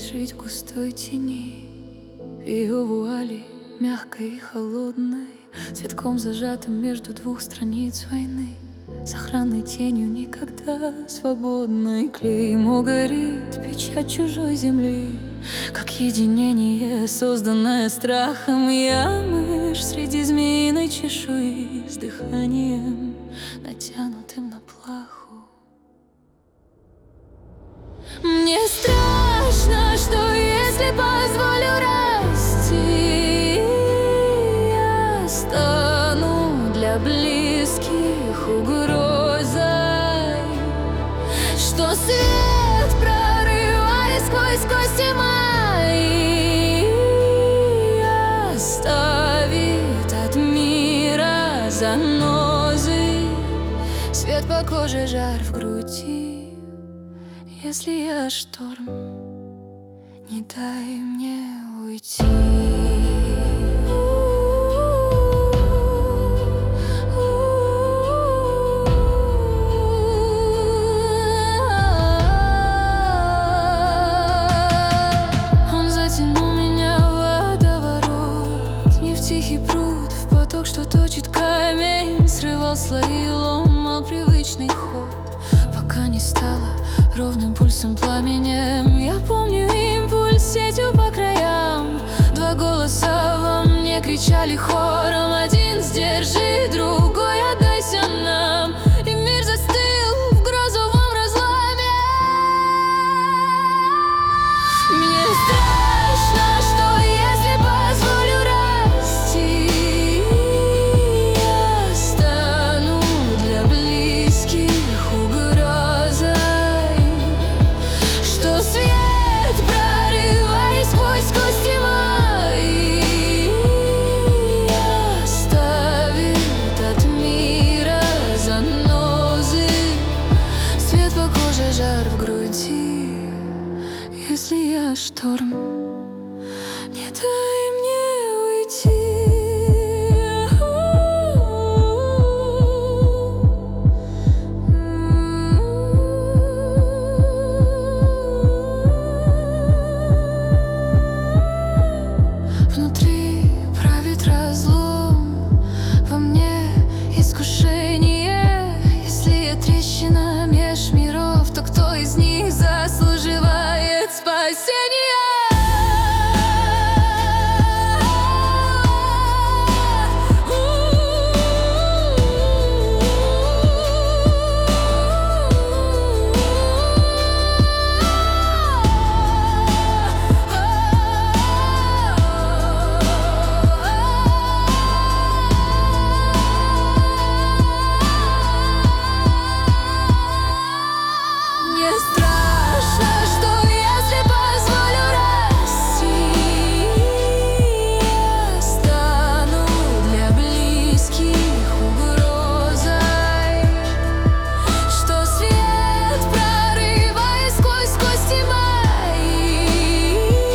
жить в густой тени, в ее вуали мягкой и холодной, цветком зажатым между двух страниц войны, с охранной тенью никогда свободной. Клеймо горит, печать чужой земли, как единение, созданное страхом. Я мышь среди змеиной чешуи, с дыханием, натянутым на плаху. Мне страшно, что если позволю расти, я стану для близких угрозой, что свет, прорываясь сквозь кости мои, оставит от мира занозы. Свет по коже, жар в груди. Если я шторм, не дай мне уйти. Он затянул меня в водоворот, не в тихий пруд, в поток, что точит камень, срывал слои, ломал привычный ход, пока не стало ровным пульсом, пламенем. Я помню импульс сетью по краям. Два голоса во мне кричали хором: один сдержи, другой отдайся нам. И мир застыл в грозовом разломе. Мне страшно, что если позволю расти, я стану для близких угрозой, что свет, прорываясь сквозь кости мои, оставит от мира занозы. Свет по коже, жар в груди. Если я шторм, не дай мне уйти. Внутри правит разлом, во мне искушение. Если я трещина меж миров, то кто из них заслуживает спасения? Мне страшно, что если позволю расти, я стану для близких угрозой, что свет, прорываясь сквозь кости мои,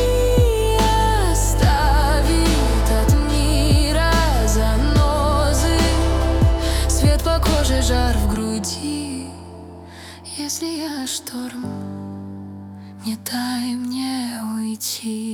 оставит от мира занозы. Свет по коже, жар в груди. Если я шторм, не дай мне уйти.